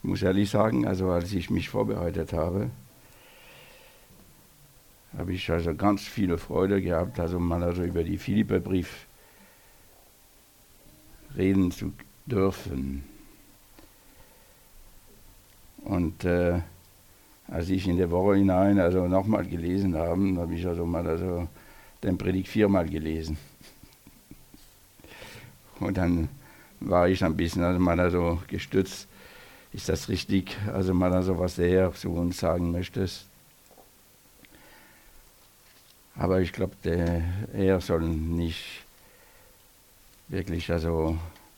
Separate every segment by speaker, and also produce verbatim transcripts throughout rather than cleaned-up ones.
Speaker 1: muss ehrlich sagen, also als ich mich vorbereitet habe, habe ich also ganz viele Freude gehabt, also mal also über die Philipperbrief reden zu dürfen. Und äh, als ich in der Woche hinein also nochmal gelesen habe, habe ich also mal also den Predigt viermal gelesen. Und dann war ich ein bisschen also mal also gestützt, ist das richtig, also mal also was der Herr zu uns sagen möchte. Aber ich glaube, der Herr soll nicht wirklich, also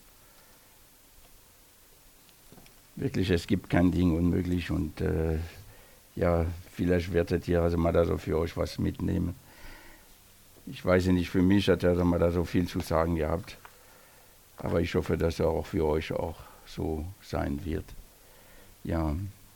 Speaker 1: wirklich, es gibt kein Ding unmöglich und äh, ja, vielleicht werdet ihr also mal da so für euch was mitnehmen. Ich weiß nicht, für mich hat er also mal da so viel zu sagen gehabt, aber ich hoffe, dass er auch für euch auch so sein wird. Ja.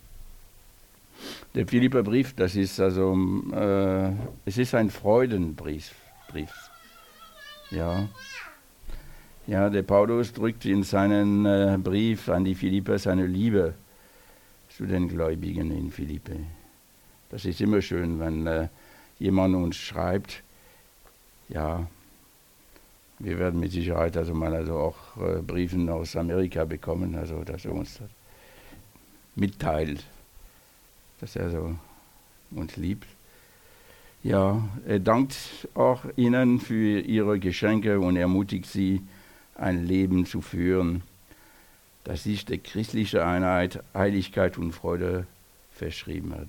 Speaker 1: Der Philipperbrief, das ist also, äh, es ist ein Freudenbrief. Brief. Ja. Ja, der Paulus drückt in seinen äh, Brief an die Philipper seine Liebe zu den Gläubigen in Philippe. Das ist immer schön, wenn äh, jemand uns schreibt. Ja, wir werden mit Sicherheit also mal also auch äh, Briefen aus Amerika bekommen, also dass er uns das mitteilt, dass er so uns liebt. Ja, er dankt auch Ihnen für Ihre Geschenke und ermutigt Sie, ein Leben zu führen, das sich der christlichen Einheit, Heiligkeit und Freude verschrieben hat.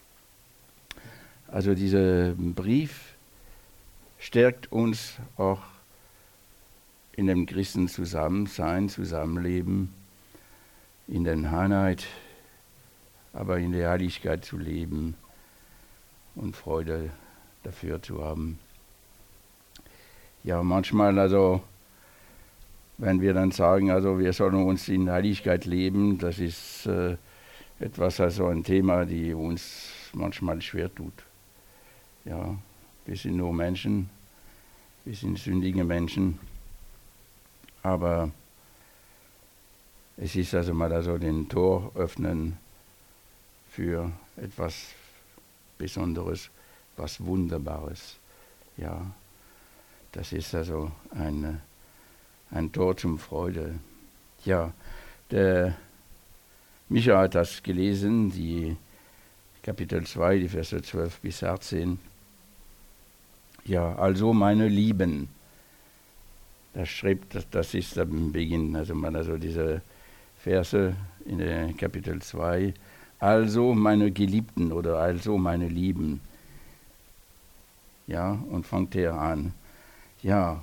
Speaker 1: Also dieser Brief stärkt uns auch in dem Christen Zusammensein, Zusammenleben, in der Einheit, aber in der Heiligkeit zu leben und Freude dafür zu haben. Ja, manchmal also, wenn wir dann sagen, also wir sollen uns in Heiligkeit leben, das ist äh, etwas, also ein Thema, die uns manchmal schwer tut. Ja, wir sind nur Menschen, wir sind sündige Menschen, aber es ist also mal also den Tor öffnen für etwas Besonderes, was Wunderbares. Ja, das ist also ein, ein Tor zum Freude. Ja, der Micha hat das gelesen, die Kapitel zwei, die Verse zwölf bis achtzehn. Ja, also meine Lieben, das schreibt, das, das ist am Beginn, also man also diese Verse in der Kapitel zwei. Also meine Geliebten oder also meine Lieben. Ja, und fängt er an. Ja,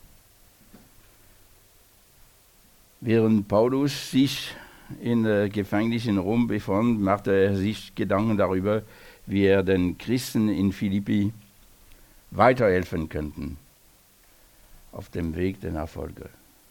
Speaker 1: während Paulus sich in der Gefängnis in Rom befand, machte er sich Gedanken darüber, wie er den Christen in Philippi weiterhelfen könnte auf dem Weg der Nachfolge.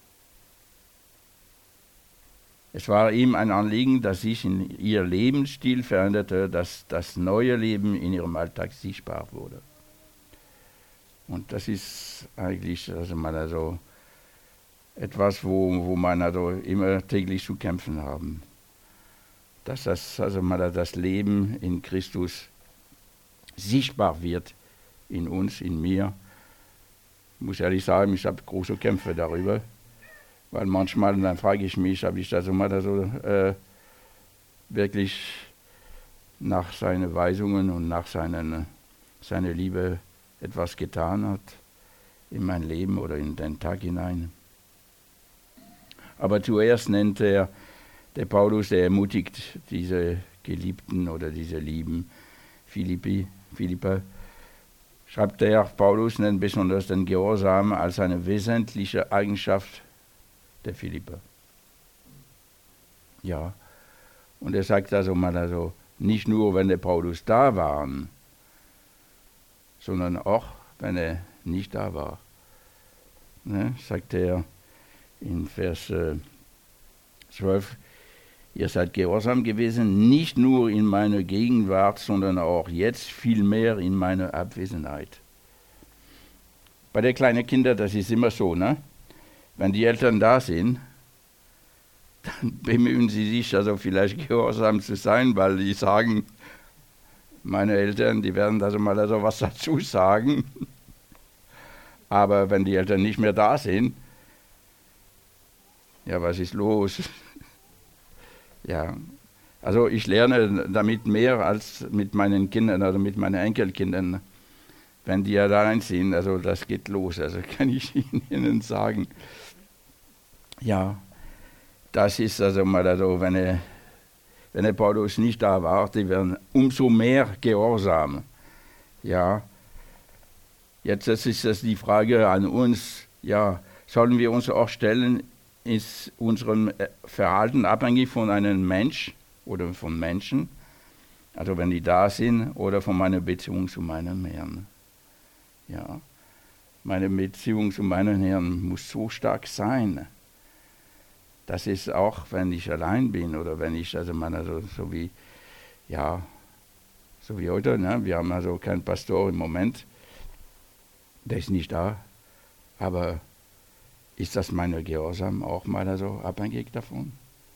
Speaker 1: Es war ihm ein Anliegen, dass sich in ihr Lebensstil veränderte, dass das neue Leben in ihrem Alltag sichtbar wurde. Und das ist eigentlich also mal also etwas, wo, wo man also immer täglich zu kämpfen haben. Dass das also mal das Leben in Christus sichtbar wird in uns, in mir. Ich muss ehrlich sagen, ich habe große Kämpfe darüber. Weil manchmal, dann frage ich mich, habe ich das immer so äh, wirklich nach seinen Weisungen und nach seinen, seiner Liebe etwas getan hat in mein Leben oder in den Tag hinein. Aber zuerst nennt er, der Paulus, der ermutigt diese Geliebten oder diese Lieben Philippi, Philipper, schreibt er, Paulus nennt besonders den Gehorsam als eine wesentliche Eigenschaft der Philipper. Ja, und er sagt also mal also, nicht nur, wenn der Paulus da war, sondern auch, wenn er nicht da war. Ne, sagt er in Vers äh, zwölf, ihr seid gehorsam gewesen, nicht nur in meiner Gegenwart, sondern auch jetzt vielmehr in meiner Abwesenheit. Bei den kleinen Kindern, das ist immer so, ne? Wenn die Eltern da sind, bemühen sie sich also vielleicht gehorsam zu sein, weil die sagen, meine Eltern, die werden also mal also was dazu sagen. Aber wenn die Eltern nicht mehr da sind, ja, was ist los? Ja, also ich lerne damit mehr als mit meinen Kindern, also mit meinen Enkelkindern. Wenn die allein sind, also das geht los, also kann ich Ihnen sagen. Ja, das ist also mal also, wenn er, wenn der Paulus nicht da war, die werden umso mehr gehorsam. Ja, jetzt ist das die Frage an uns, ja, sollen wir uns auch stellen, ist unserem Verhalten abhängig von einem Mensch oder von Menschen, also wenn die da sind, oder von meiner Beziehung zu meinem Herrn. Ja, meine Beziehung zu meinem Herrn muss so stark sein. Das ist auch, wenn ich allein bin oder wenn ich, also meine, so, so wie, ja, so wie heute, ne? Wir haben also keinen Pastor im Moment, der ist nicht da, aber ist das meine Gehorsam auch mal also abhängig davon?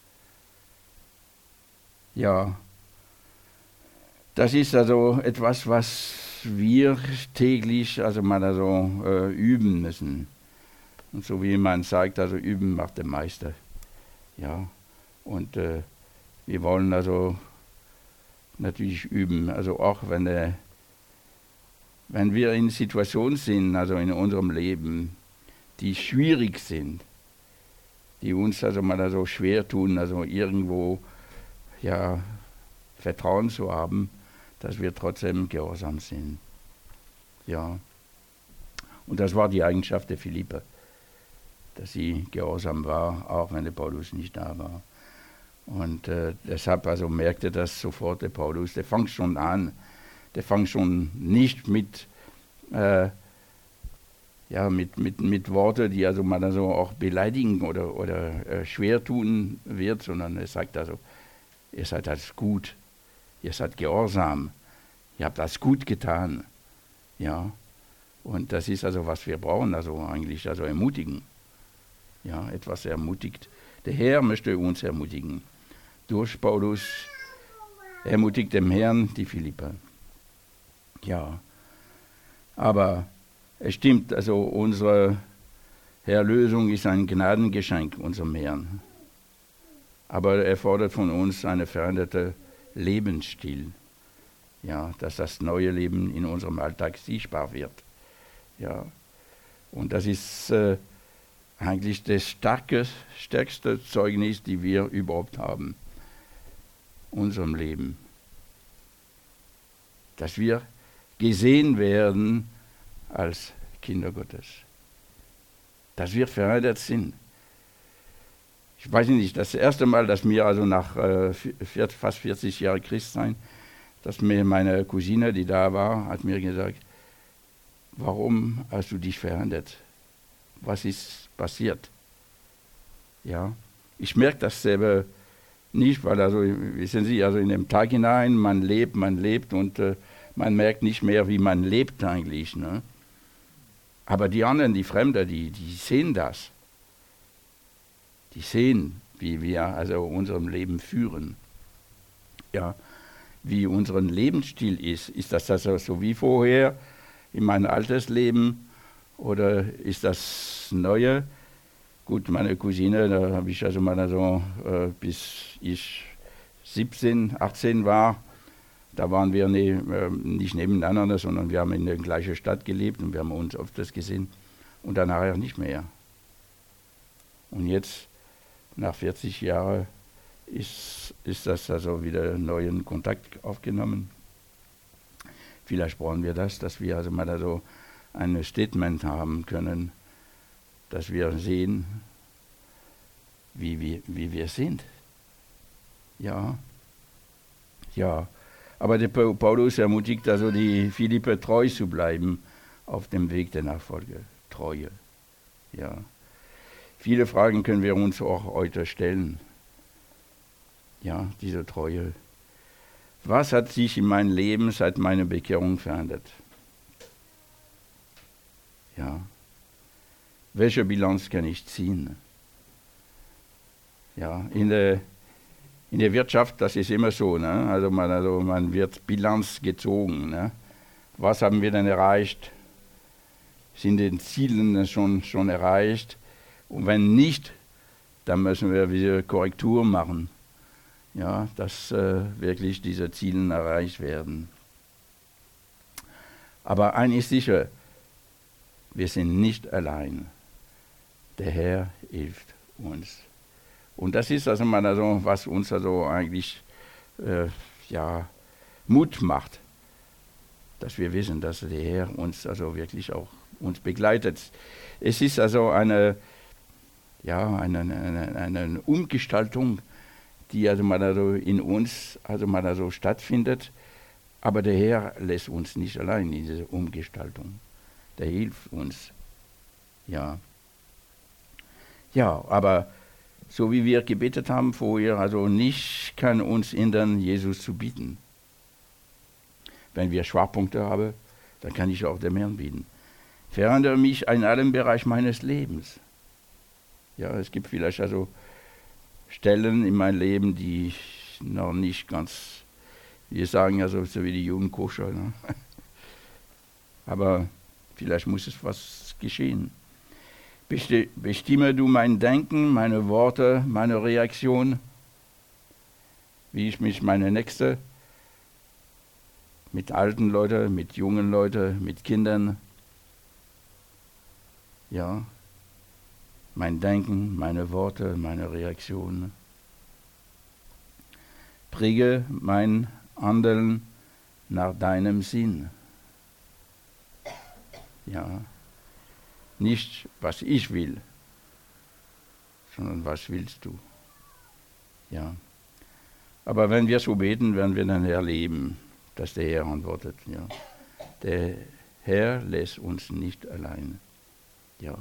Speaker 1: Ja, das ist also etwas, was wir täglich also mal also äh, üben müssen. Und so wie man sagt, also üben macht der Meister. Ja, und äh, wir wollen also natürlich üben, also auch wenn, äh, wenn wir in Situationen sind, also in unserem Leben, die schwierig sind, die uns also mal also schwer tun, also irgendwo ja Vertrauen zu haben, dass wir trotzdem gehorsam sind. Ja, und das war die Eigenschaft der Philipper, dass sie gehorsam war, auch wenn der Paulus nicht da war. Und äh, deshalb also merkte das sofort der Paulus, der fängt schon an, der fängt schon nicht mit, äh, ja, mit, mit, mit Worten, die also man also auch beleidigen oder, oder äh, schwer tun wird, sondern er sagt also, ihr seid das gut, ihr seid gehorsam, ihr habt das gut getan. Ja, und das ist also, was wir brauchen, also eigentlich, also ermutigen. Ja, etwas ermutigt. Der Herr möchte uns ermutigen. Durch Paulus ermutigt dem Herrn die Philipper. Ja, aber es stimmt, also unsere Erlösung ist ein Gnadengeschenk unserem Herrn. Aber er fordert von uns einen veränderten Lebensstil. Ja, dass das neue Leben in unserem Alltag sichtbar wird. Ja, und das ist äh, eigentlich das starke, stärkste Zeugnis, die wir überhaupt haben, unserem Leben. Dass wir gesehen werden als Kinder Gottes. Dass wir verändert sind. Ich weiß nicht, das erste Mal, dass mir also nach äh, fast vierzig Jahren Christsein, dass mir meine Cousine, die da war, hat mir gesagt, warum hast du dich verändert? Was ist passiert? Ja, ich merke das selber nicht, weil also, wissen Sie, also in dem Tag hinein, man lebt, man lebt und äh, man merkt nicht mehr, wie man lebt eigentlich. Ne? Aber die anderen, die Fremden, die, die sehen das. Die sehen, wie wir also unserem Leben führen. Ja, wie unser Lebensstil ist. Ist das also so wie vorher in meinem Altersleben oder ist das Neue? Gut, meine Cousine, da habe ich also mal so, äh, bis ich siebzehn, achtzehn war, da waren wir ne, äh, nicht nebeneinander, sondern wir haben in der gleichen Stadt gelebt und wir haben uns öfters gesehen und dann nachher nicht mehr. Und jetzt, nach vierzig Jahren, ist, ist das also wieder neuen Kontakt aufgenommen. Vielleicht brauchen wir das, dass wir also mal so ein Statement haben können, dass wir sehen, wie wir, wie wir sind. Ja, ja. Aber der Paulus ermutigt also die Philipper treu zu bleiben auf dem Weg der Nachfolge. Treue. Ja. Viele Fragen können wir uns auch heute stellen. Ja, diese Treue. Was hat sich in meinem Leben seit meiner Bekehrung verändert? Ja. Welche Bilanz kann ich ziehen? Ja, in der, in der Wirtschaft, das ist immer so. Ne? Also, man, also man wird Bilanz gezogen. Ne? Was haben wir denn erreicht? Sind die Ziele schon, schon erreicht? Und wenn nicht, dann müssen wir wieder Korrektur machen. Ja, dass äh, wirklich diese Ziele erreicht werden. Aber eines ist sicher, wir sind nicht allein. Der Herr hilft uns. Und das ist also mal also, was uns also eigentlich äh, ja, Mut macht, dass wir wissen, dass der Herr uns also wirklich auch uns begleitet. Es ist also eine, ja, eine, eine, eine Umgestaltung, die also mal also in uns also mal also stattfindet. Aber der Herr lässt uns nicht allein in dieser Umgestaltung. Der hilft uns. Ja. Ja, aber so wie wir gebetet haben vorher, also nichts kann uns hindern, Jesus zu bieten. Wenn wir Schwachpunkte haben, dann kann ich auch dem Herrn bieten. Verändere mich in allen Bereichen meines Lebens. Ja, es gibt vielleicht also Stellen in meinem Leben, die noch nicht ganz, wir sagen also so wie die jungen Koscher, ne? Aber vielleicht muss es was geschehen. Bestimme du mein Denken, meine Worte, meine Reaktion, wie ich mich meine Nächste, mit alten Leuten, mit jungen Leuten, mit Kindern, ja, mein Denken, meine Worte, meine Reaktion. Präge mein Handeln nach deinem Sinn. Ja, nicht was ich will, sondern was willst du. Ja, aber wenn wir so beten, werden wir dann erleben, dass der Herr antwortet. Ja, der Herr lässt uns nicht allein. Ja.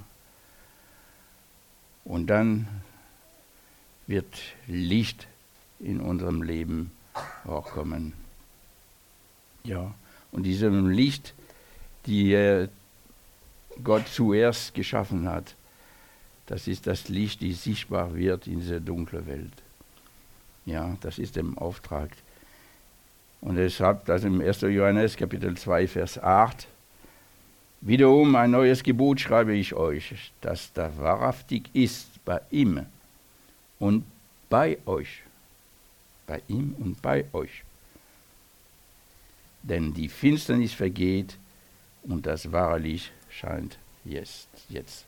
Speaker 1: Und dann wird Licht in unserem Leben auch kommen. Ja, und diesem Licht, die äh, Gott zuerst geschaffen hat, das ist das Licht, das sichtbar wird in dieser dunklen Welt. Ja, das ist der Auftrag. Und deshalb, das im ersten Johannes Kapitel zwei, Vers acht, wiederum ein neues Gebot schreibe ich euch, dass da wahrhaftig ist bei ihm und bei euch. Bei ihm und bei euch. Denn die Finsternis vergeht und das wahre Licht scheint jetzt. jetzt.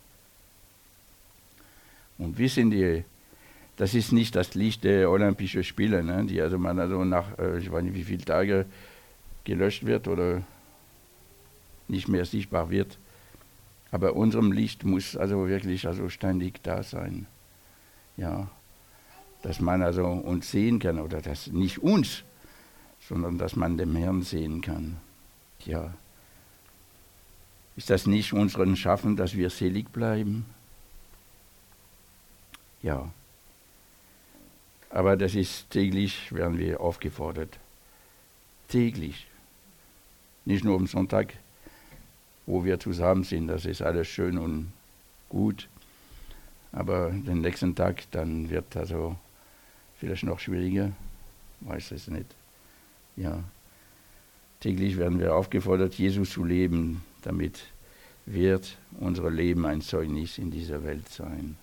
Speaker 1: Und wissen die, das ist nicht das Licht der Olympischen Spiele, ne, die also man also nach, äh, ich weiß nicht wie viele Tage gelöscht wird oder nicht mehr sichtbar wird. Aber unserem Licht muss also wirklich also ständig da sein. Ja, dass man also uns sehen kann, oder dass nicht uns, sondern dass man dem Herrn sehen kann. Ja, ist das nicht unseren Schaffen, dass wir selig bleiben? Ja, aber das ist täglich, werden wir aufgefordert. Täglich. Nicht nur am Sonntag, wo wir zusammen sind, das ist alles schön und gut. Aber den nächsten Tag, dann wird also vielleicht noch schwieriger, weiß es nicht. Ja, täglich werden wir aufgefordert, Jesus zu leben, damit wird unser Leben ein Zeugnis in dieser Welt sein.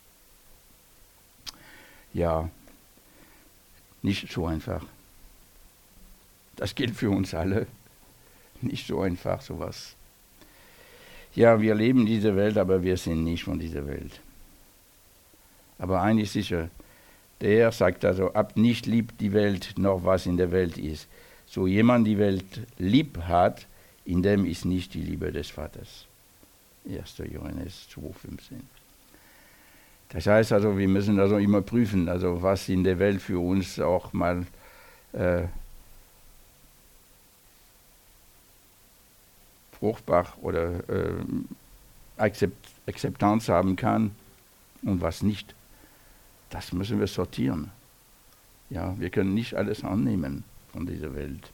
Speaker 1: Ja, nicht so einfach. Das gilt für uns alle. Nicht so einfach, sowas. Ja, wir leben diese Welt, aber wir sind nicht von dieser Welt. Aber eines ist sicher, der Herr sagt also, ab nicht liebt die Welt noch was in der Welt ist. So jemand die Welt lieb hat, in dem ist nicht die Liebe des Vaters. erster Johannes zwei, fünfzehn. Das heißt also, wir müssen also immer prüfen, also was in der Welt für uns auch mal äh, fruchtbar oder äh, Akzept, Akzeptanz haben kann und was nicht. Das müssen wir sortieren. Ja, wir können nicht alles annehmen von dieser Welt.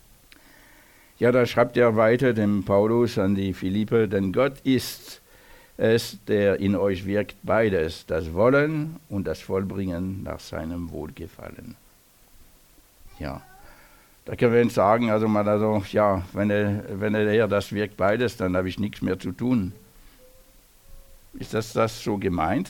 Speaker 1: Ja, da schreibt er weiter, dem Paulus an die Philipper, denn Gott ist es, der in euch wirkt, beides, das Wollen und das Vollbringen nach seinem Wohlgefallen. Ja, da können wir uns sagen, also mal also, ja, wenn er, wenn der Herr das wirkt, beides, dann habe ich nichts mehr zu tun. Ist das, das so gemeint?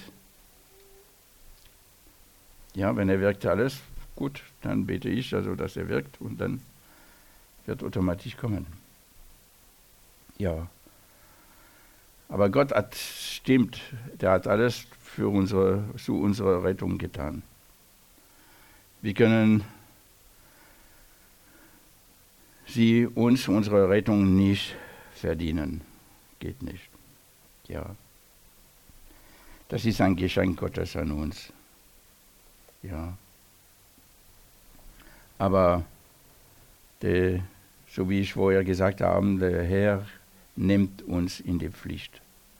Speaker 1: Ja, wenn er wirkt alles, gut, dann bete ich, also dass er wirkt und dann wird automatisch kommen. Ja. Aber Gott hat, stimmt, der hat alles für unsere, zu unserer Rettung getan. Wir können sie uns unsere Rettung nicht verdienen. Geht nicht. Ja. Das ist ein Geschenk Gottes an uns. Ja. Aber der, so wie ich vorher gesagt habe, der Herr nimmt uns in die Pflicht.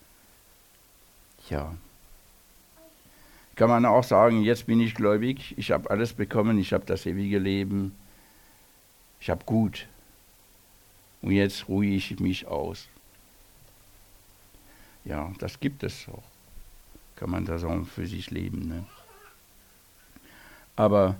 Speaker 1: Ja. Kann man auch sagen, jetzt bin ich gläubig, ich habe alles bekommen, ich habe das ewige Leben, ich habe gut. Und jetzt ruhe ich mich aus. Ja, das gibt es auch. Kann man das auch für sich leben. Ne? Aber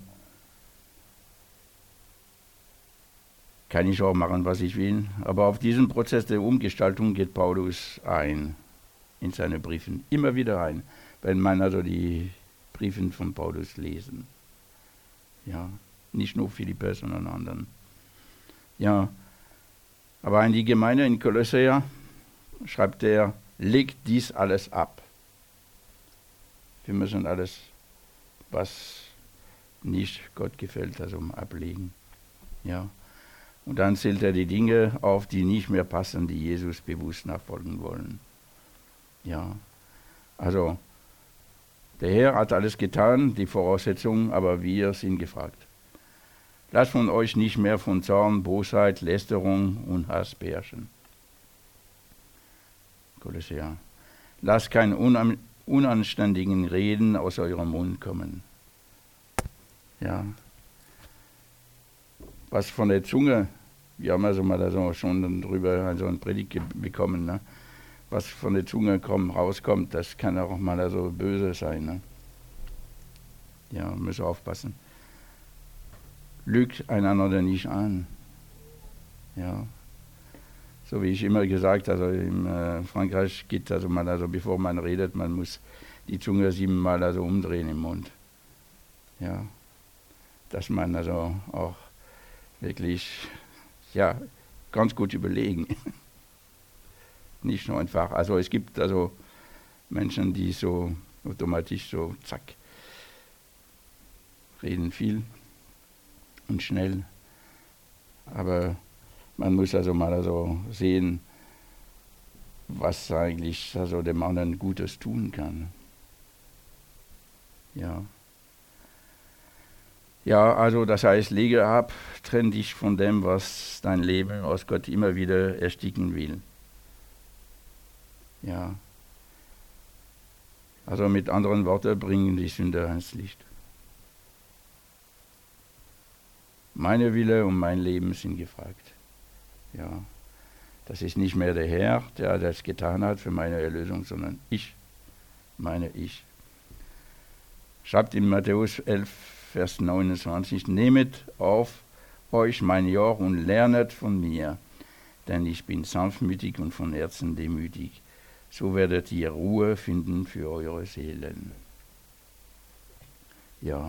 Speaker 1: kann ich auch machen, was ich will. Aber auf diesen Prozess der Umgestaltung geht Paulus ein, in seine Briefen. Immer wieder ein, wenn man also die Briefe von Paulus lesen. Ja, nicht nur Philipper, sondern anderen. Ja, aber an die Gemeinde in Kolosser schreibt er, legt dies alles ab. Wir müssen alles, was nicht Gott gefällt, also ablegen. Ja. Und dann zählt er die Dinge auf, die nicht mehr passen, die Jesus bewusst nachfolgen wollen. Ja, also der Herr hat alles getan, die Voraussetzungen, aber wir sind gefragt. Lasst von euch nicht mehr von Zorn, Bosheit, Lästerung und Hass beherrschen. Kolosser. Lasst keinen unan- unanständigen Reden aus eurem Mund kommen. Ja. Was von der Zunge, wir haben also mal also schon darüber also eine Predigt bekommen, ne? Was von der Zunge kommt, rauskommt, das kann auch mal also böse sein. Ne? Ja, müssen aufpassen. Lügt einander nicht an. Ja. So wie ich immer gesagt, also in äh, Frankreich geht also mal, also bevor man redet, man muss die Zunge siebenmal also umdrehen im Mund. Ja. Dass man also auch wirklich, ja, ganz gut überlegen. Nicht nur einfach, also es gibt also Menschen, die so automatisch so, zack, reden viel und schnell. Aber man muss also mal also sehen, was eigentlich also dem anderen Gutes tun kann. Ja. Ja, also das heißt, lege ab, trenn dich von dem, was dein Leben aus Gott immer wieder ersticken will. Ja. Also mit anderen Worten, bringen die Sünder ans Licht. Meine Wille und mein Leben sind gefragt. Ja. Das ist nicht mehr der Herr, der das getan hat für meine Erlösung, sondern ich, meine ich. Schreibt in Matthäus elf, Vers neunundzwanzig, nehmet auf euch mein Joch und lernet von mir, denn ich bin sanftmütig und von Herzen demütig. So werdet ihr Ruhe finden für eure Seelen. Ja.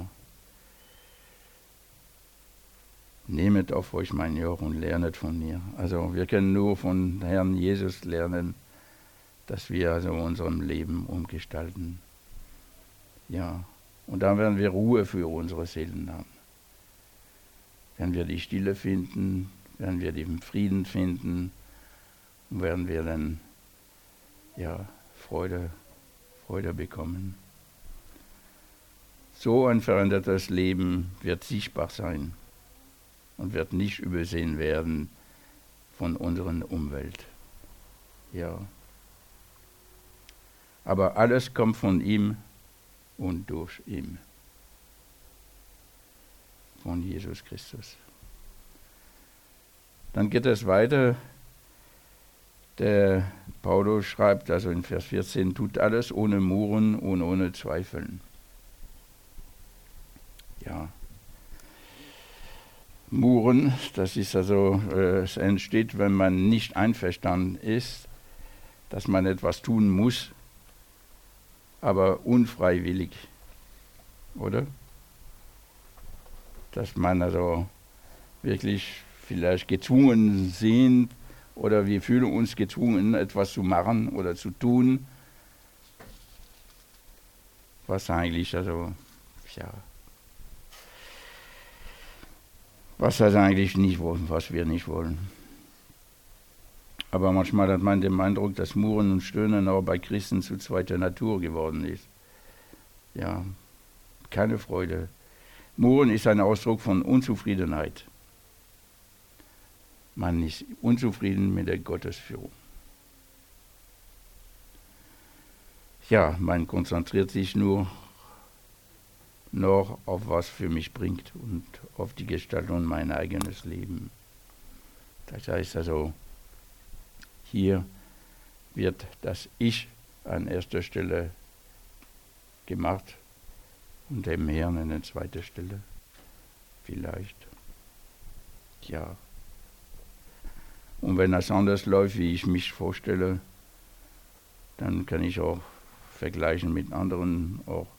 Speaker 1: Nehmet auf euch mein Joch und lernet von mir. Also wir können nur von Herrn Jesus lernen, dass wir also unserem Leben umgestalten. Ja. Und dann werden wir Ruhe für unsere Seelen haben. Werden wir die Stille finden, werden wir den Frieden finden und werden wir dann ja, Freude, Freude bekommen. So ein verändertes Leben wird sichtbar sein und wird nicht übersehen werden von unserer Umwelt. Ja. Aber alles kommt von ihm und durch ihn. Von Jesus Christus. Dann geht es weiter. Der Paulus schreibt also in Vers vierzehn, tut alles ohne Murren und ohne Zweifeln. Ja. Murren, das ist also, äh, es entsteht, wenn man nicht einverstanden ist, dass man etwas tun muss, aber unfreiwillig, oder? Dass man also wirklich vielleicht gezwungen sind oder wir fühlen uns gezwungen, etwas zu machen oder zu tun, was eigentlich also, ja, was das eigentlich nicht wollen, was wir nicht wollen. Aber manchmal hat man den Eindruck, dass Murren und Stöhnen auch bei Christen zu zweiter Natur geworden ist. Ja, keine Freude. Murren ist ein Ausdruck von Unzufriedenheit. Man ist unzufrieden mit der Gottesführung. Ja, man konzentriert sich nur noch auf was für mich bringt und auf die Gestaltung mein eigenes Leben. Das heißt also, hier wird das Ich an erster Stelle gemacht und dem Herrn an zweiter Stelle. Vielleicht. Ja. Und wenn das anders läuft, wie ich mich vorstelle, dann kann ich auch vergleichen mit anderen auch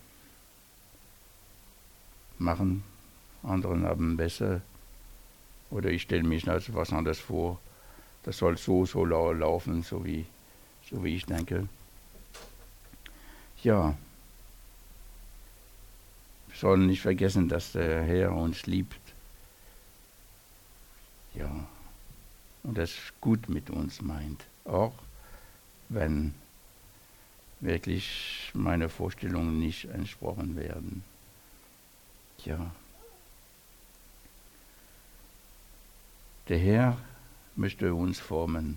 Speaker 1: machen. Anderen haben besser. Oder ich stelle mich als was anderes vor. Das soll so, so laufen, so wie, so wie ich denke. Ja. Wir sollen nicht vergessen, dass der Herr uns liebt. Ja. Und das gut mit uns meint. Auch wenn wirklich meine Vorstellungen nicht entsprochen werden. Ja. Der Herr möchte uns formen.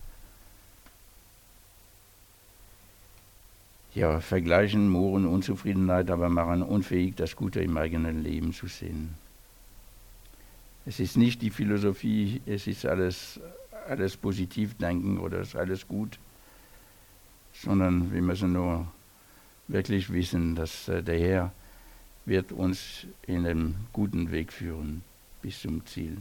Speaker 1: Ja, vergleichen, murren, Unzufriedenheit, aber machen unfähig, das Gute im eigenen Leben zu sehen. Es ist nicht die Philosophie, es ist alles, alles positiv denken oder es ist alles gut, sondern wir müssen nur wirklich wissen, dass äh, der Herr wird uns in den guten Weg führen bis zum Ziel.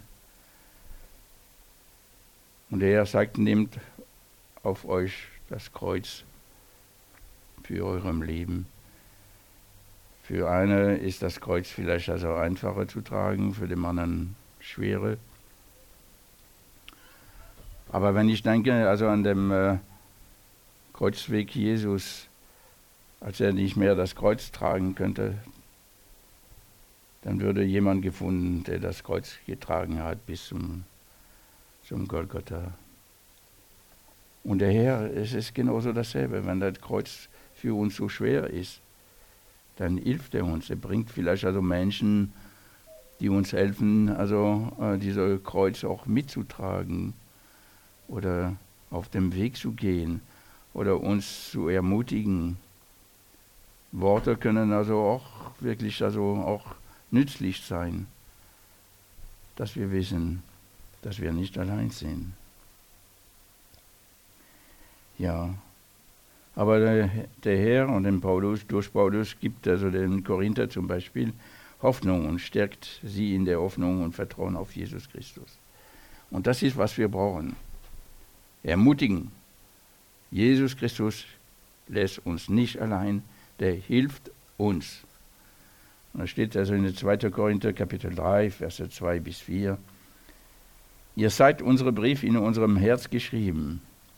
Speaker 1: Und der Herr sagt, nehmt auf euch das Kreuz für eurem Leben. Für eine ist das Kreuz vielleicht also einfacher zu tragen, für den anderen schwerer. Aber wenn ich denke also an den äh, Kreuzweg Jesus, als er nicht mehr das Kreuz tragen könnte, dann würde jemand gefunden, der das Kreuz getragen hat bis zum, zum Golgatha. Und der Herr, es ist genauso dasselbe, wenn das Kreuz für uns so schwer ist, dann hilft er uns. Er bringt vielleicht also Menschen, die uns helfen, also äh, dieses Kreuz auch mitzutragen oder auf dem Weg zu gehen oder uns zu ermutigen. Worte können also auch wirklich also auch nützlich sein, dass wir wissen, dass wir nicht allein sind. Ja, aber der, der Herr und den Paulus, durch Paulus gibt also den Korinther zum Beispiel Hoffnung und stärkt sie in der Hoffnung und Vertrauen auf Jesus Christus. Und das ist, was wir brauchen. Ermutigen. Jesus Christus lässt uns nicht allein, der hilft uns. Und da steht also in zweiter Korinther Kapitel drei, Verse zwei bis vier. Ihr seid unsere Brief in unserem Herz geschrieben,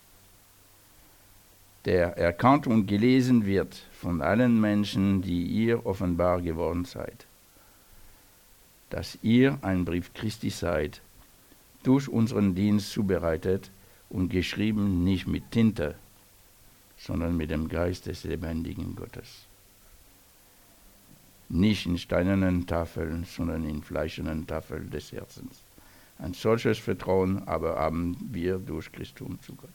Speaker 1: der erkannt und gelesen wird von allen Menschen, die ihr offenbar geworden seid. Dass ihr ein Brief Christi seid, durch unseren Dienst zubereitet und geschrieben nicht mit Tinte, sondern mit dem Geist des lebendigen Gottes. Nicht in steinernen Tafeln, sondern in fleischernen Tafeln des Herzens. Ein solches Vertrauen aber haben wir durch Christus zu Gott.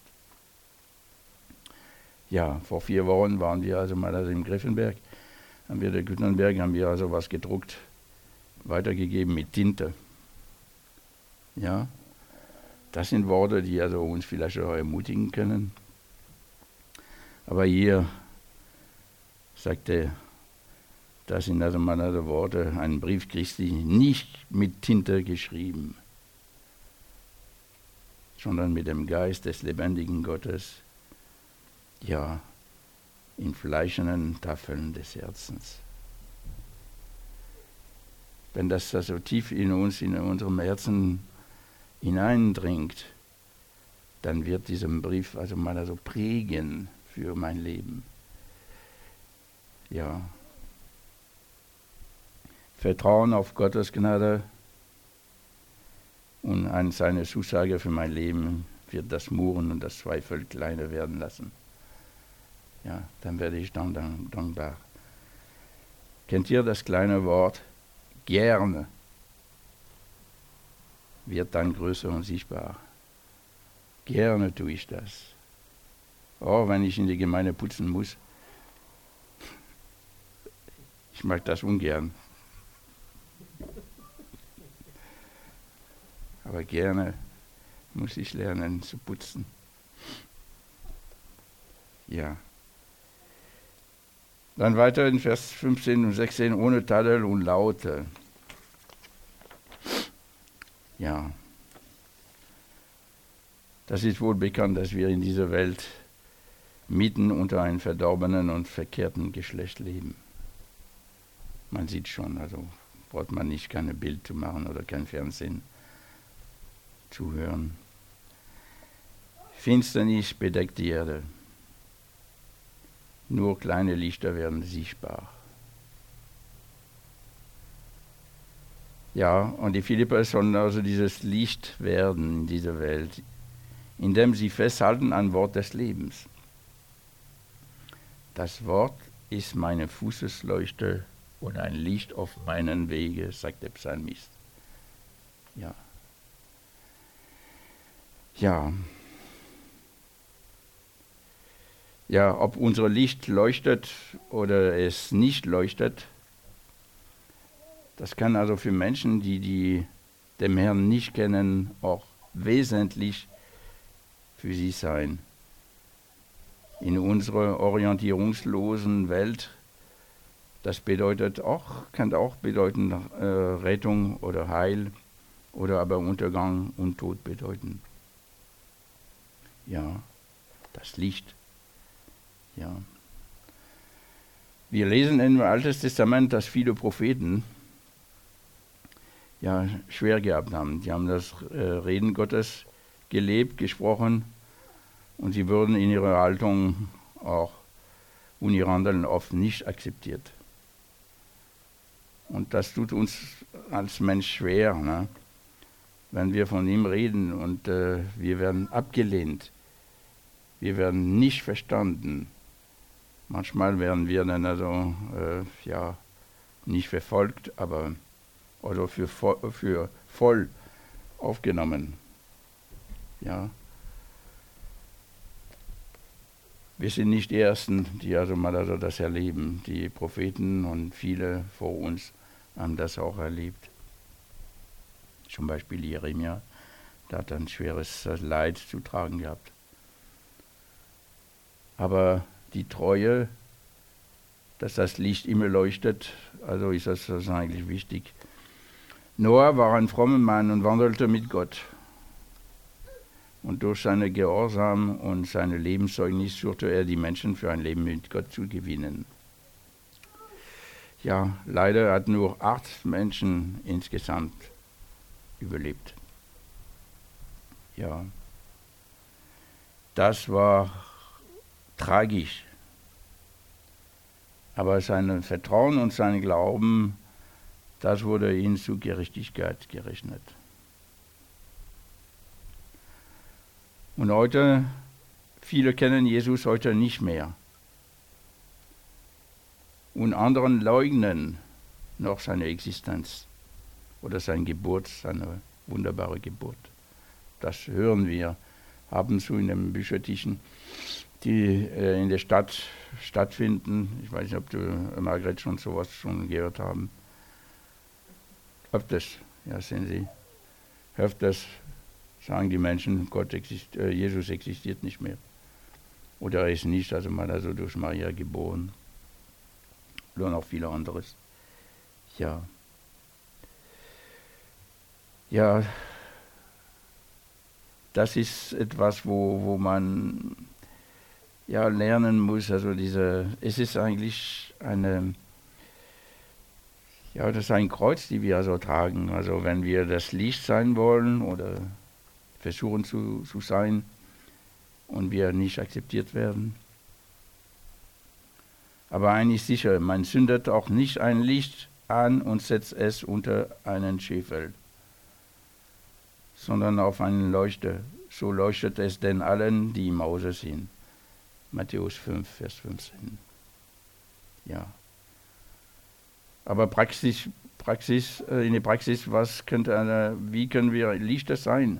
Speaker 1: Ja, vor vier Wochen waren wir also mal also im Griffenberg, haben wir der Gutenberg, haben wir also was gedruckt, weitergegeben mit Tinte. Ja, das sind Worte, die also uns vielleicht auch ermutigen können. Aber hier sagt er, das sind also meine Worte, ein Brief Christi, nicht mit Tinte geschrieben, sondern mit dem Geist des lebendigen Gottes, ja, in fleischenden Tafeln des Herzens. Wenn das so tief in uns, in unserem Herzen hineindringt, dann wird dieser Brief also mal also prägen für mein Leben. Ja. Vertrauen auf Gottes Gnade und an seine Zusage für mein Leben wird das Murren und das Zweifel kleiner werden lassen. Ja, dann werde ich dann, dann dankbar. Kennt ihr das kleine Wort gerne? Wird dann größer und sichtbar. Gerne tue ich das. Auch wenn ich in die Gemeinde putzen muss. Ich mag das ungern. Aber gerne muss ich lernen zu putzen. Ja. Dann weiter in Vers fünfzehn und sechzehn, ohne Tadel und Laute. Ja. Das ist wohl bekannt, dass wir in dieser Welt mitten unter einem verdorbenen und verkehrten Geschlecht leben. Man sieht schon, also braucht man nicht keine Bild zu machen oder kein Fernsehen zu hören. Finsternis bedeckt die Erde. Nur kleine Lichter werden sichtbar. Ja, und die Philipper sollen also dieses Licht werden in dieser Welt, indem sie festhalten an Wort des Lebens. Das Wort ist meine Fußesleuchte und ein Licht auf meinen Wege, sagt der Psalmist. Ja. Ja. Ja, ob unser Licht leuchtet oder es nicht leuchtet, das kann also für Menschen, die, die den Herrn nicht kennen, auch wesentlich für sie sein. In unserer orientierungslosen Welt, das bedeutet auch, kann auch bedeuten äh, Rettung oder Heil oder aber Untergang und Tod bedeuten. Ja, das Licht. Ja. Wir lesen im Alten Testament, dass viele Propheten ja schwer gehabt haben. Die haben das äh, Reden Gottes gelebt, gesprochen und sie wurden in ihrer Haltung auch und ihr Handeln oft nicht akzeptiert. Und das tut uns als Mensch schwer, ne? Wenn wir von ihm reden und äh, wir werden abgelehnt, wir werden nicht verstanden. Manchmal werden wir dann also äh, ja nicht verfolgt, aber oder für, für voll aufgenommen. Ja. Wir sind nicht die Ersten, die also mal also das erleben. Die Propheten und viele vor uns haben das auch erlebt. Zum Beispiel Jeremia, der hat ein schweres Leid zu tragen gehabt. Aber die Treue, dass das Licht immer leuchtet, also ist das, das ist eigentlich wichtig. Noah war ein frommer Mann und wandelte mit Gott. Und durch seine Gehorsam und seine Lebenszeugnis suchte er die Menschen für ein Leben mit Gott zu gewinnen. Ja, leider hat nur acht Menschen insgesamt überlebt. Ja, das war tragisch. Aber sein Vertrauen und sein Glauben, das wurde ihm zu Gerechtigkeit gerechnet. Und heute, viele kennen Jesus heute nicht mehr. Und anderen leugnen noch seine Existenz oder seine Geburt, seine wunderbare Geburt. Das hören wir ab und zu in den Büchertischen, die äh, in der Stadt stattfinden. Ich weiß nicht, ob du, äh, Margret, schon sowas schon gehört haben. Öfters, ja, sehen Sie. Öfters sagen die Menschen, Gott exist- äh, Jesus existiert nicht mehr. Oder er ist nicht, also mal also durch Maria geboren. Oder noch viele anderes. Ja. Ja, das ist etwas, wo, wo man ja lernen muss. Also diese, es ist eigentlich eine, ja, das ist ein Kreuz, die wir also tragen. Also wenn wir das Licht sein wollen oder versuchen zu, zu sein und wir nicht akzeptiert werden. Aber eines ist sicher, man zündet auch nicht ein Licht an und setzt es unter einen Scheffel, sondern auf einen Leuchter. So leuchtet es denn allen, die im Hause sind. Matthäus fünf, Vers fünfzehn. Ja. Aber Praxis, Praxis, in der Praxis, was könnte eine, wie können wir Lichter sein?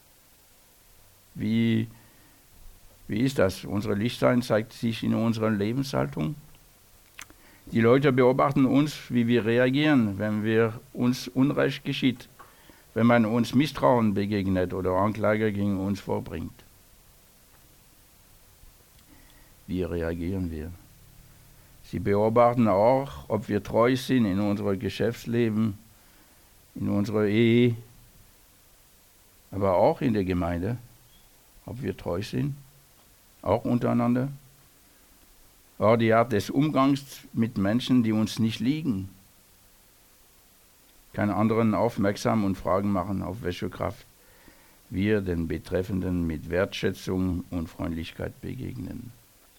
Speaker 1: Wie, wie ist das? Unsere Lichtsein zeigt sich in unserer Lebenshaltung. Die Leute beobachten uns, wie wir reagieren, wenn wir uns Unrecht geschieht, wenn man uns Misstrauen begegnet oder Anklage gegen uns vorbringt. Wie reagieren wir? Sie beobachten auch, ob wir treu sind in unserem Geschäftsleben, in unserer Ehe, aber auch in der Gemeinde, ob wir treu sind, auch untereinander. Auch die Art des Umgangs mit Menschen, die uns nicht liegen, kann anderen aufmerksam und Fragen machen, auf welche Kraft wir den Betreffenden mit Wertschätzung und Freundlichkeit begegnen.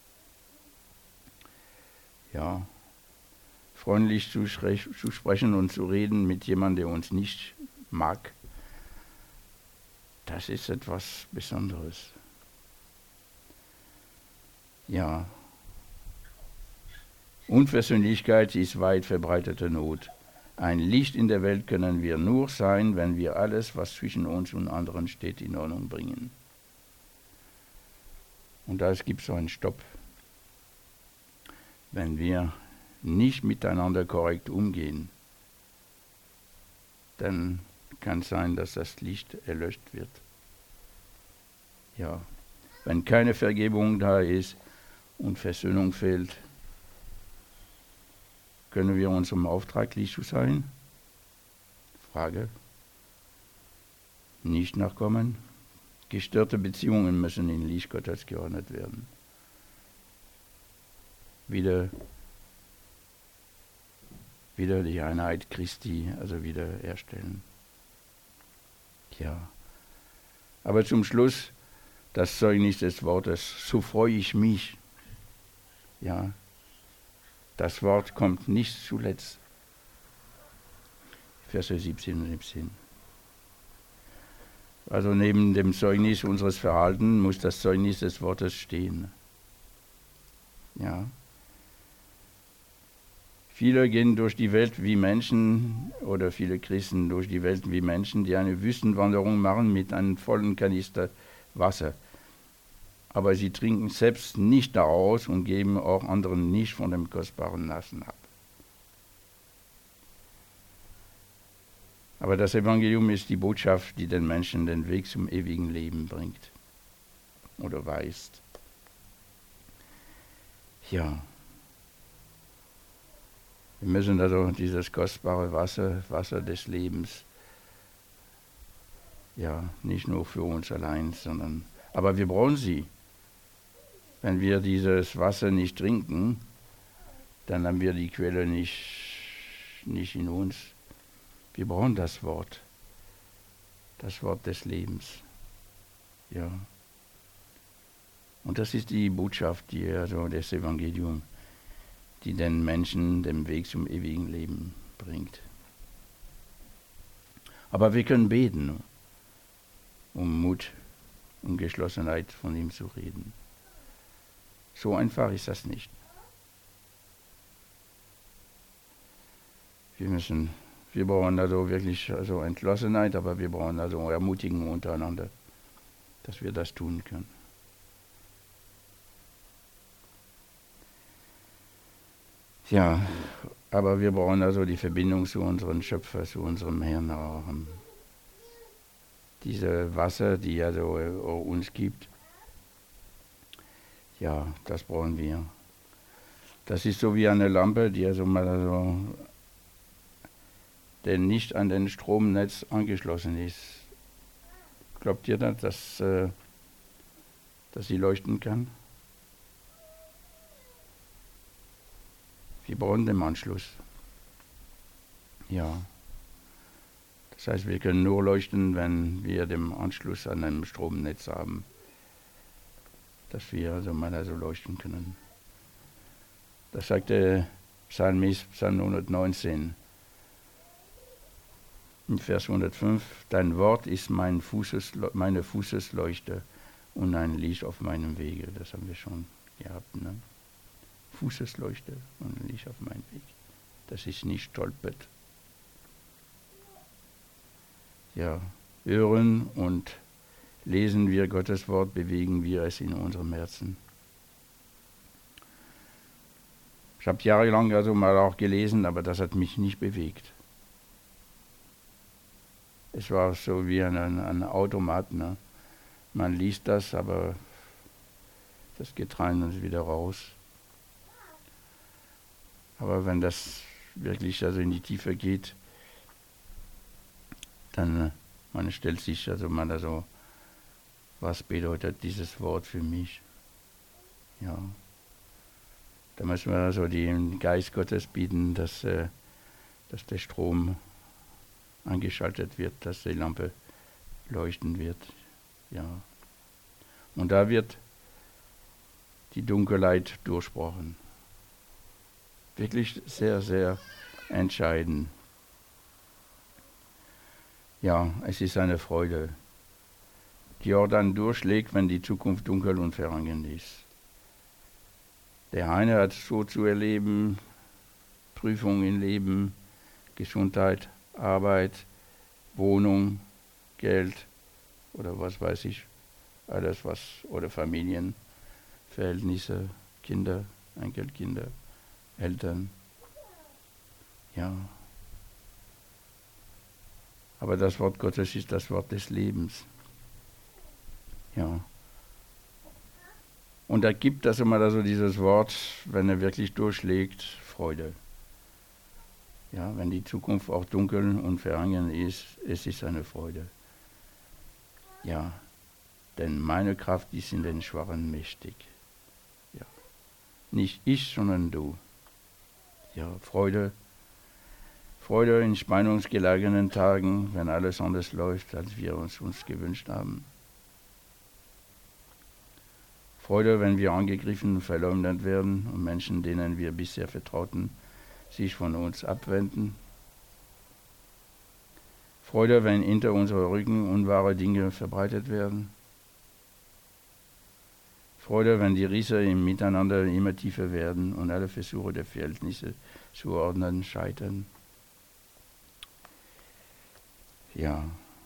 Speaker 1: Ja, freundlich zu, zu sprechen und zu reden mit jemandem, der uns nicht mag, das ist etwas Besonderes. Ja, Unversöhnlichkeit ist weit verbreitete Not. Ein Licht in der Welt können wir nur sein, wenn wir alles, was zwischen uns und anderen steht, in Ordnung bringen. Und da gibt es so einen Stopp. Wenn wir nicht miteinander korrekt umgehen, dann kann es sein, dass das Licht erlöscht wird. Ja, wenn keine Vergebung da ist und Versöhnung fehlt, können wir unserem Auftrag Licht zu sein? Frage. Nicht nachkommen. Gestörte Beziehungen müssen in Licht Gottes geordnet werden. Wieder, wieder die Einheit Christi, also wieder herstellen. Ja. Aber zum Schluss das Zeugnis des Wortes, so freue ich mich. Ja. Das Wort kommt nicht zuletzt. Verse siebzehn und siebzehn. Also neben dem Zeugnis unseres Verhaltens muss das Zeugnis des Wortes stehen. Ja. Viele gehen durch die Welt wie Menschen, oder viele Christen durch die Welt wie Menschen, die eine Wüstenwanderung machen mit einem vollen Kanister Wasser. Aber sie trinken selbst nicht daraus und geben auch anderen nicht von dem kostbaren Nassen ab. Aber das Evangelium ist die Botschaft, die den Menschen den Weg zum ewigen Leben bringt oder weist. Ja, wir müssen also dieses kostbare Wasser, Wasser des Lebens, ja, nicht nur für uns allein, sondern, aber wir brauchen sie. Wenn wir dieses Wasser nicht trinken, dann haben wir die Quelle nicht, nicht in uns. Wir brauchen das Wort, das Wort des Lebens. Ja. Und das ist die Botschaft, die, also das Evangelium, die den Menschen den Weg zum ewigen Leben bringt. Aber wir können beten, um Mut und Geschlossenheit von ihm zu reden. So einfach ist das nicht. Wir müssen, wir brauchen also wirklich also Entschlossenheit, aber wir brauchen also Ermutigung untereinander, dass wir das tun können. Ja, aber wir brauchen also die Verbindung zu unserem Schöpfer, zu unserem Herrn auch. Diese Wasser, die also uns gibt. Ja, das brauchen wir. Das ist so wie eine Lampe, die also mal so, der nicht an den Stromnetz angeschlossen ist. Glaubt ihr das, dass, äh, dass sie leuchten kann? Wir brauchen den Anschluss. Ja. Das heißt, wir können nur leuchten, wenn wir den Anschluss an einem Stromnetz haben, dass wir also mal also leuchten können. Das sagt der Psalmist, Psalm hundertneunzehn, im Vers hundertfünf, dein Wort ist mein Fußes, meine Fußesleuchte und ein Licht auf meinem Wege. Das haben wir schon gehabt, ne? Fußesleuchte und ein Licht auf meinem Weg. Das ist nicht stolpert. Ja, hören und lesen wir Gottes Wort, bewegen wir es in unserem Herzen. Ich habe jahrelang also mal auch gelesen, aber das hat mich nicht bewegt. Es war so wie ein, ein Automat. Ne? Man liest das, aber das geht rein und wieder raus. Aber wenn das wirklich also in die Tiefe geht, dann man stellt sich also mal also, was bedeutet dieses Wort für mich? Ja. Da müssen wir also den Geist Gottes bieten, dass, äh, dass der Strom angeschaltet wird, dass die Lampe leuchten wird. Ja. Und da wird die Dunkelheit durchbrochen. Wirklich sehr, sehr entscheidend. Ja, es ist eine Freude, die auch dann durchschlägt, wenn die Zukunft dunkel und verhangen ist. Der eine hat so zu erleben, Prüfung im Leben, Gesundheit, Arbeit, Wohnung, Geld oder was weiß ich, alles was, oder Familienverhältnisse, Kinder, Enkelkinder, Eltern. Ja. Aber das Wort Gottes ist das Wort des Lebens. Ja. Und da gibt es immer also dieses Wort, wenn er wirklich durchschlägt, Freude. Ja, wenn die Zukunft auch dunkel und verhangen ist, es ist eine Freude. Ja, denn meine Kraft ist in den Schwachen mächtig. Ja. Nicht ich, sondern du. Ja, Freude. Freude in spannungsgeladenen Tagen, wenn alles anders läuft, als wir uns, uns gewünscht haben. Freude, wenn wir angegriffen und verleumdet werden und Menschen, denen wir bisher vertrauten, sich von uns abwenden. Freude, wenn hinter unserem Rücken unwahre Dinge verbreitet werden. Freude, wenn die Risse im Miteinander immer tiefer werden und alle Versuche der Verhältnisse zu ordnen scheitern. Ja,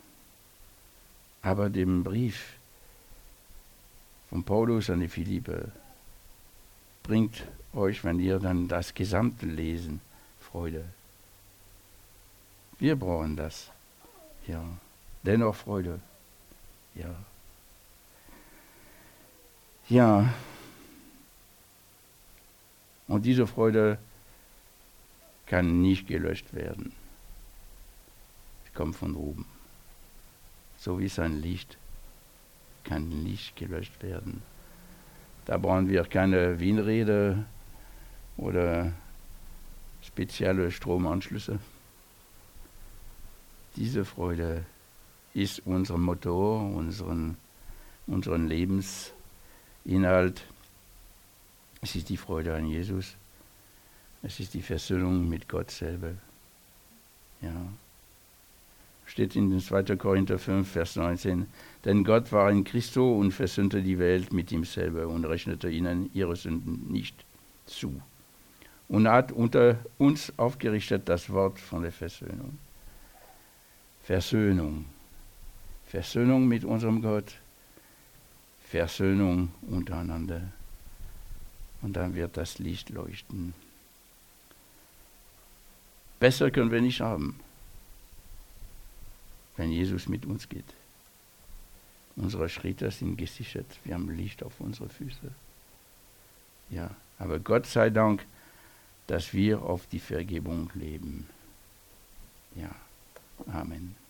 Speaker 1: aber dem Brief von Paulus an die Philipper bringt euch, wenn ihr dann das Gesamte lesen, Freude. Wir brauchen das. Ja, dennoch Freude. Ja. Ja. Und diese Freude kann nicht gelöscht werden. Sie kommt von oben. So wie sein Licht kann nicht gelöscht werden. Da brauchen wir keine Wienräder oder spezielle Stromanschlüsse. Diese Freude ist unser Motor, unseren, unseren Lebensinhalt. Es ist die Freude an Jesus. Es ist die Versöhnung mit Gott selber. Ja. Steht in zweiter Korinther fünf, Vers neunzehn. Denn Gott war in Christo und versöhnte die Welt mit ihm selber und rechnete ihnen ihre Sünden nicht zu. Und hat unter uns aufgerichtet das Wort von der Versöhnung. Versöhnung. Versöhnung mit unserem Gott. Versöhnung untereinander. Und dann wird das Licht leuchten. Besser können wir nicht haben, wenn Jesus mit uns geht. Unsere Schritte sind gesichert. Wir haben Licht auf unsere Füße. Ja, aber Gott sei Dank, dass wir auf die Vergebung leben. Ja, Amen.